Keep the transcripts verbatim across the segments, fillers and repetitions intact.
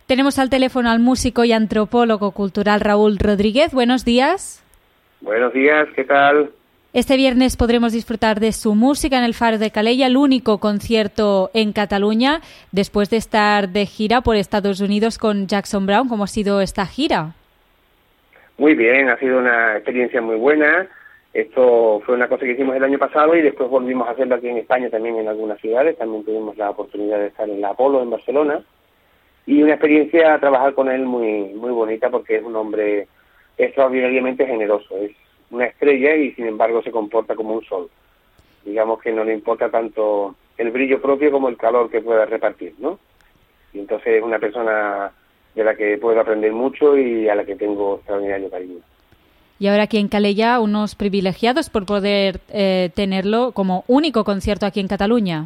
Tenemos al teléfono al músico y antropólogo cultural Raúl Rodríguez. Buenos días. Buenos días, ¿qué tal? Este viernes podremos disfrutar de su música en el Faro de Calella, el único concierto en Cataluña, después de estar de gira por Estados Unidos con Jackson Browne. ¿Cómo ha sido esta gira? Muy bien, ha sido una experiencia muy buena. Esto fue una cosa que hicimos el año pasado y después volvimos a hacerlo aquí en España también en algunas ciudades. También tuvimos la oportunidad de estar en la Apolo en Barcelona. Y una experiencia a trabajar con él muy muy bonita porque es un hombre extraordinariamente generoso. Es una estrella y sin embargo se comporta como un sol. Digamos que no le importa tanto el brillo propio como el calor que pueda repartir, ¿no? Y entonces es una persona de la que puedo aprender mucho y a la que tengo extraordinario cariño. Y ahora aquí en Calella, unos privilegiados por poder eh, tenerlo como único concierto aquí en Cataluña.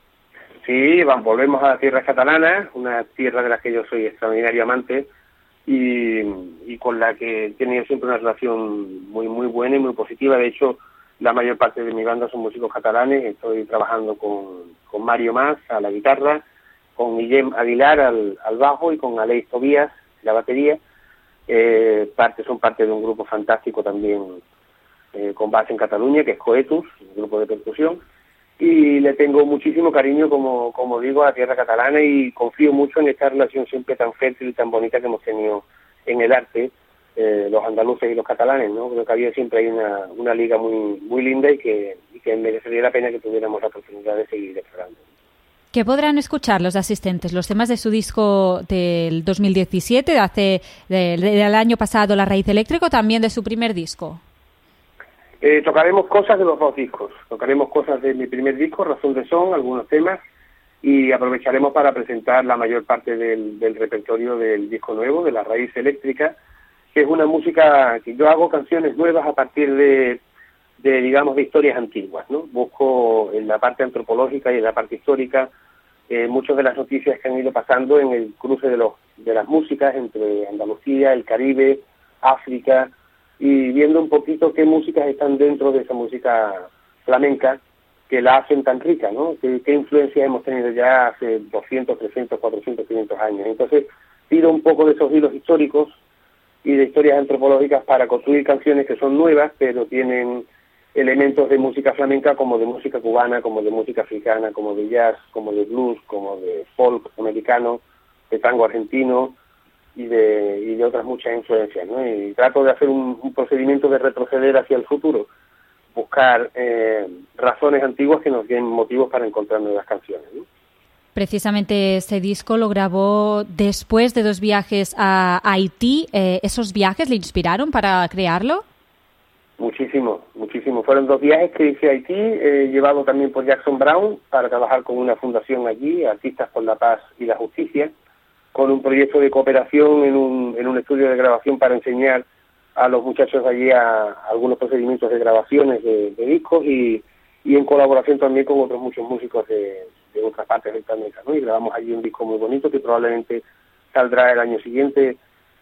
Sí, vamos, volvemos a tierras catalanas, una tierra de la que yo soy extraordinario amante y, y con la que he tenido siempre una relación muy muy buena y muy positiva. De hecho, la mayor parte de mi banda son músicos catalanes. Estoy trabajando con, con Mario Mas a la guitarra, con Guillem Aguilar al, al bajo y con Aleix Tobías la batería. Eh, parte, son parte de un grupo fantástico también eh, con base en Cataluña, que es Coetus, un grupo de percusión. Y le tengo muchísimo cariño, como como digo, a la tierra catalana y confío mucho en esta relación siempre tan fértil y tan bonita que hemos tenido en el arte, eh, los andaluces y los catalanes, ¿no? Creo que había siempre hay una, una liga muy muy linda y que, y que merecería la pena que tuviéramos la oportunidad de seguir explorando. ¿Qué podrán escuchar los asistentes? Los temas de su disco del dos mil diecisiete, de hace, de, del año pasado, La Raíz Eléctrica, o también de su primer disco. Eh, tocaremos cosas de los dos discos, tocaremos cosas de mi primer disco, Razón de Son, algunos temas, y aprovecharemos para presentar la mayor parte del, del repertorio del disco nuevo, de La Raíz Eléctrica, que es una música que yo hago canciones nuevas a partir de, de digamos, de historias antiguas, ¿no? Busco en la parte antropológica y en la parte histórica eh, muchas de las noticias que han ido pasando en el cruce de, los, de las músicas entre Andalucía, el Caribe, África, y viendo un poquito qué músicas están dentro de esa música flamenca que la hacen tan rica, ¿no? ¿Qué, qué influencias hemos tenido ya hace doscientos, trescientos, cuatrocientos, quinientos años? Entonces, tiro un poco de esos hilos históricos y de historias antropológicas para construir canciones que son nuevas, pero tienen elementos de música flamenca como de música cubana, como de música africana, como de jazz, como de blues, como de folk americano, de tango argentino, y de, y de otras muchas influencias, ¿no? Y trato de hacer un, un procedimiento de retroceder hacia el futuro, buscar eh, razones antiguas que nos den motivos para encontrar nuevas canciones, ¿no? Precisamente ese disco lo grabó después de dos viajes a Haití. Eh, ¿Esos viajes le inspiraron para crearlo? Muchísimo, muchísimo. Fueron dos viajes que hice a Haití, eh, llevado también por Jackson Browne, para trabajar con una fundación allí, Artistas por la Paz y la Justicia, con un proyecto de cooperación en un, en un estudio de grabación para enseñar a los muchachos allí a, a algunos procedimientos de grabaciones de, de discos y, y en colaboración también con otros muchos músicos de, de otras partes del planeta, ¿no? Y grabamos allí un disco muy bonito que probablemente saldrá el año siguiente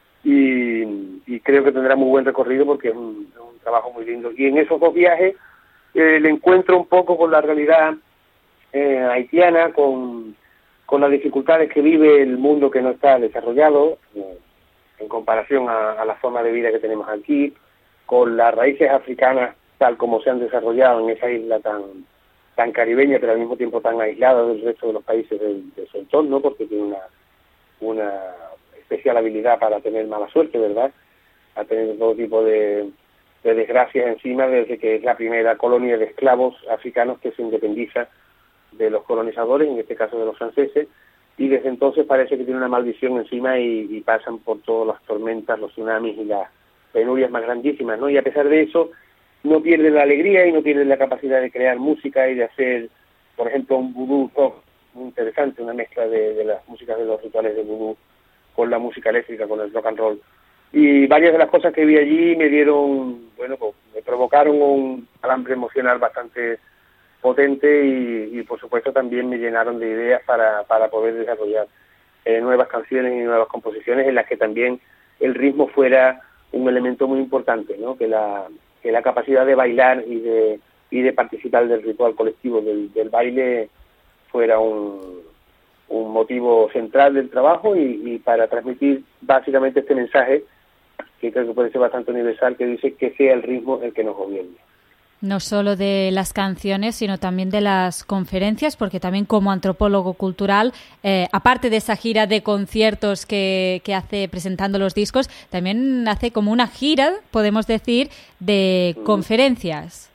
y, y creo que tendrá muy buen recorrido porque es un, un trabajo muy lindo. Y en esos dos viajes eh, le encuentro un poco con la realidad eh, haitiana, con con las dificultades que vive el mundo que no está desarrollado, eh, en comparación a, a la forma de vida que tenemos aquí, con las raíces africanas tal como se han desarrollado en esa isla tan tan caribeña, pero al mismo tiempo tan aislada del resto de los países del, de su entorno, porque tiene una, una especial habilidad para tener mala suerte, ¿verdad? A tener todo tipo de, de desgracias encima desde que es la primera colonia de esclavos africanos que se independiza de los colonizadores, en este caso de los franceses, y desde entonces parece que tiene una maldición encima y, y pasan por todas las tormentas, los tsunamis y las penurias más grandísimas, ¿no? Y a pesar de eso, no pierden la alegría y no pierden la capacidad de crear música y de hacer, por ejemplo, un vudú rock muy interesante, una mezcla de, de las músicas de los rituales de vudú con la música eléctrica, con el rock and roll. Y varias de las cosas que vi allí me dieron, bueno, pues me provocaron un alambre emocional bastante potente y, y por supuesto también me llenaron de ideas para, para poder desarrollar eh, nuevas canciones y nuevas composiciones en las que también el ritmo fuera un elemento muy importante, ¿no? Que la que la capacidad de bailar y de y de participar del ritual colectivo del, del baile fuera un un motivo central del trabajo y, y para transmitir básicamente este mensaje, que creo que puede ser bastante universal, que dice que sea el ritmo el que nos gobierne. No solo de las canciones, sino también de las conferencias, porque también como antropólogo cultural, eh, aparte de esa gira de conciertos que, que hace presentando los discos, también hace como una gira, podemos decir, de mm. conferencias.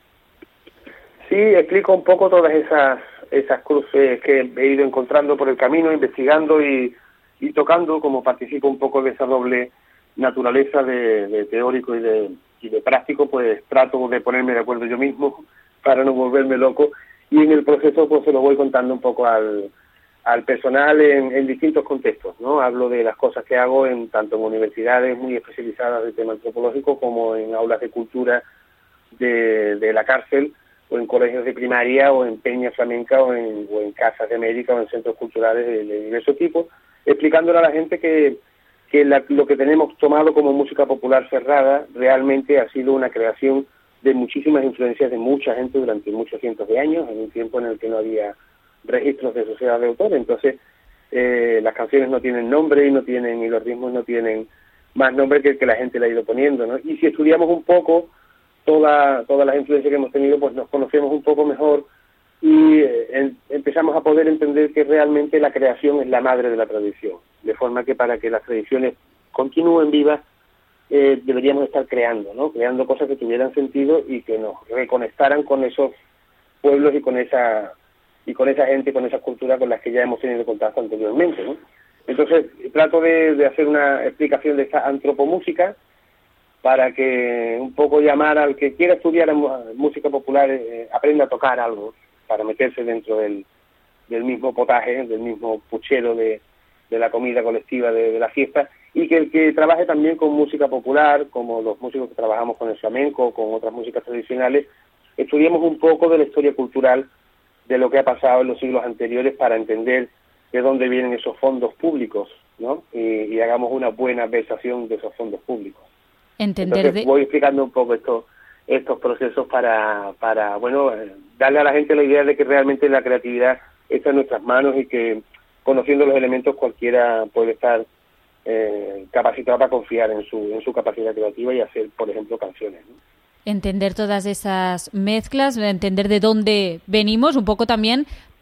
Sí, explico un poco todas esas esas cruces que he ido encontrando por el camino, investigando y, y tocando, como participo un poco de esa doble naturaleza de, de teórico y de y de práctico, pues trato de ponerme de acuerdo yo mismo para no volverme loco, y en el proceso pues se lo voy contando un poco al, al personal en, en distintos contextos, ¿no? Hablo de las cosas que hago en tanto en universidades muy especializadas de tema antropológico como en aulas de cultura de, de la cárcel, o en colegios de primaria, o en peña flamenca, o en, o en casas de América, o en centros culturales de, de diversos tipos, explicándole a la gente que que la, lo que tenemos tomado como música popular cerrada realmente ha sido una creación de muchísimas influencias de mucha gente durante muchos cientos de años, en un tiempo en el que no había registros de sociedad de autores. Entonces eh, las canciones no tienen nombre y no tienen y los ritmos no tienen más nombre que el que la gente le ha ido poniendo, ¿no? Y si estudiamos un poco toda, todas las influencias que hemos tenido, pues nos conocemos un poco mejor y eh, en, empezamos a poder entender que realmente la creación es la madre de la tradición, de forma que para que las tradiciones continúen vivas eh, deberíamos estar creando, ¿no? Creando cosas que tuvieran sentido y que nos reconectaran con esos pueblos y con esa y con esa gente, con esa cultura con las que ya hemos tenido contacto anteriormente, ¿no? Entonces trato de, de hacer una explicación de esta antropomúsica para que un poco llamar al que quiera estudiar música popular, eh, aprenda a tocar algo, para meterse dentro del, del mismo potaje, del mismo puchero de, de la comida colectiva de, de la fiesta, y que el que trabaje también con música popular, como los músicos que trabajamos con el flamenco, con otras músicas tradicionales, estudiemos un poco de la historia cultural de lo que ha pasado en los siglos anteriores para entender de dónde vienen esos fondos públicos, ¿no? Y, y hagamos una buena versación de esos fondos públicos. Entender Entonces, de... voy explicando un poco esto estos procesos para, para bueno, darle a la gente la idea de que realmente la creatividad está en nuestras manos y que conociendo los elementos cualquiera puede estar eh, capacitado para confiar en su, en su capacidad creativa y hacer, por ejemplo, canciones, ¿no? Entender todas esas mezclas, entender de dónde venimos, un poco también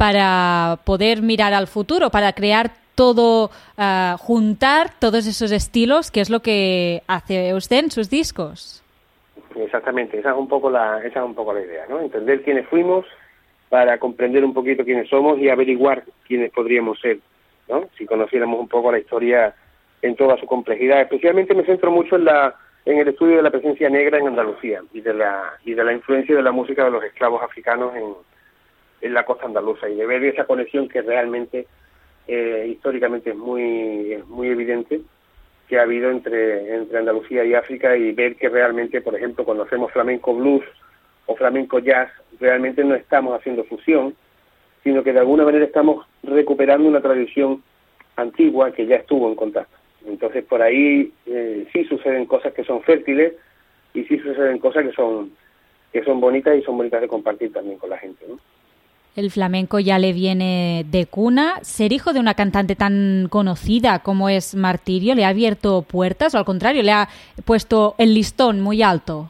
para poder mirar al futuro, para crear todo, uh, juntar todos esos estilos, que es lo que hace usted en sus discos. Exactamente, esa es un poco la esa es un poco la idea, ¿no? Entender quiénes fuimos para comprender un poquito quiénes somos y averiguar quiénes podríamos ser, ¿no? Si conociéramos un poco la historia en toda su complejidad. Especialmente me centro mucho en la en el estudio de la presencia negra en Andalucía y de la y de la influencia de la música de los esclavos africanos en, en la costa andaluza, y de ver esa conexión que realmente eh, históricamente es muy es muy evidente que ha habido entre, entre Andalucía y África, y ver que realmente, por ejemplo, cuando hacemos flamenco blues o flamenco jazz, realmente no estamos haciendo fusión, sino que de alguna manera estamos recuperando una tradición antigua que ya estuvo en contacto. Entonces, por ahí eh, sí suceden cosas que son fértiles y sí suceden cosas que son que son bonitas y son bonitas de compartir también con la gente, ¿no? El flamenco ya le viene de cuna. ¿Ser hijo de una cantante tan conocida como es Martirio le ha abierto puertas o al contrario le ha puesto el listón muy alto?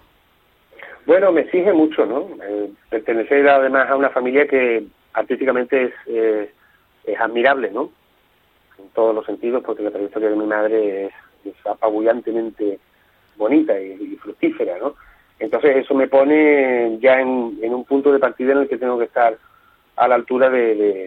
Bueno, me exige mucho, ¿no? Eh, pertenecer además a una familia que artísticamente es, eh, es admirable, ¿no? En todos los sentidos, porque la trayectoria de mi madre es, es apabullantemente bonita y, y fructífera, ¿no? Entonces eso me pone ya en, en un punto de partida en el que tengo que estar a la altura de, de, de,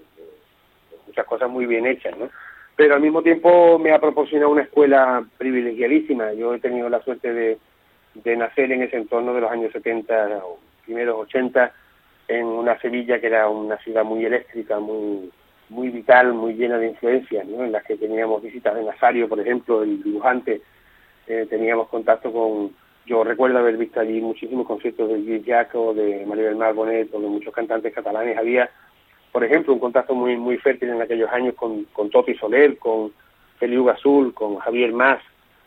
de muchas cosas muy bien hechas, ¿no? Pero al mismo tiempo me ha proporcionado una escuela privilegiadísima. Yo he tenido la suerte de, de nacer en ese entorno de los años setenta o primeros ochenta, en una Sevilla que era una ciudad muy eléctrica, muy muy vital, muy llena de influencias, ¿no? En las que teníamos visitas de Nazario, por ejemplo, el dibujante, eh, teníamos contacto con... Yo recuerdo haber visto allí muchísimos conciertos de Lluís Llach o de Maribel Mar Bonet o de muchos cantantes catalanes. Había, por ejemplo, un contacto muy muy fértil en aquellos años con, con Toti Soler, con Feliu Gasol, con Javier Mas,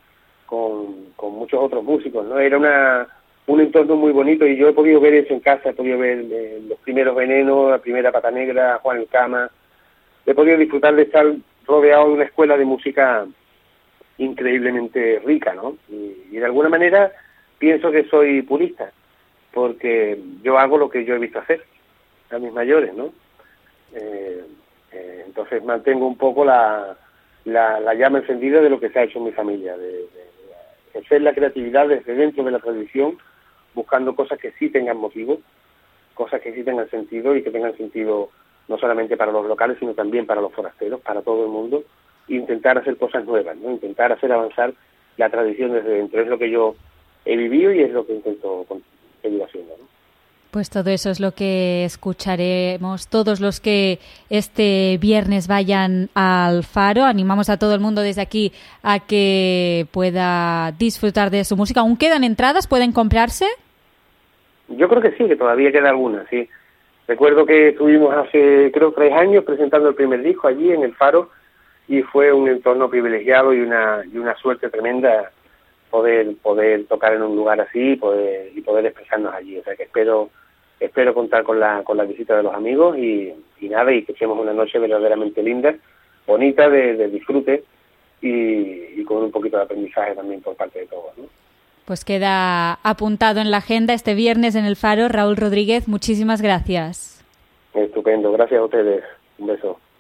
con, con muchos otros músicos, ¿no? Era una un entorno muy bonito y yo he podido ver eso en casa, he podido ver eh, los primeros Venenos, la primera Pata Negra, Juan el Cama, he podido disfrutar de estar rodeado de una escuela de música increíblemente rica, ¿no? Y, y de alguna manera pienso que soy purista, porque yo hago lo que yo he visto hacer a mis mayores, ¿no? Eh, eh, entonces mantengo un poco la, la, la llama encendida de lo que se ha hecho en mi familia, de, de, de hacer la creatividad desde dentro de la tradición, buscando cosas que sí tengan motivo, cosas que sí tengan sentido y que tengan sentido no solamente para los locales, sino también para los forasteros, para todo el mundo, e intentar hacer cosas nuevas, ¿no? Intentar hacer avanzar la tradición desde dentro. Es lo que yo he vivido y es lo que intento seguir haciendo, ¿no? Pues todo eso es lo que escucharemos todos los que este viernes vayan al Faro. Animamos a todo el mundo desde aquí a que pueda disfrutar de su música. ¿Aún quedan entradas? ¿Pueden comprarse? Yo creo que sí, que todavía queda alguna, sí. Recuerdo que estuvimos hace, creo, tres años presentando el primer disco allí en el Faro y fue un entorno privilegiado y una y una suerte tremenda poder poder tocar en un lugar así y poder, y poder expresarnos allí. O sea que espero espero contar con la con la visita de los amigos y, y nada, y que echemos una noche verdaderamente linda, bonita, de, de disfrute y, y con un poquito de aprendizaje también por parte de todos, ¿no? Pues queda apuntado en la agenda este viernes en el Faro. Raúl Rodríguez, muchísimas gracias. Estupendo, gracias a ustedes. Un beso.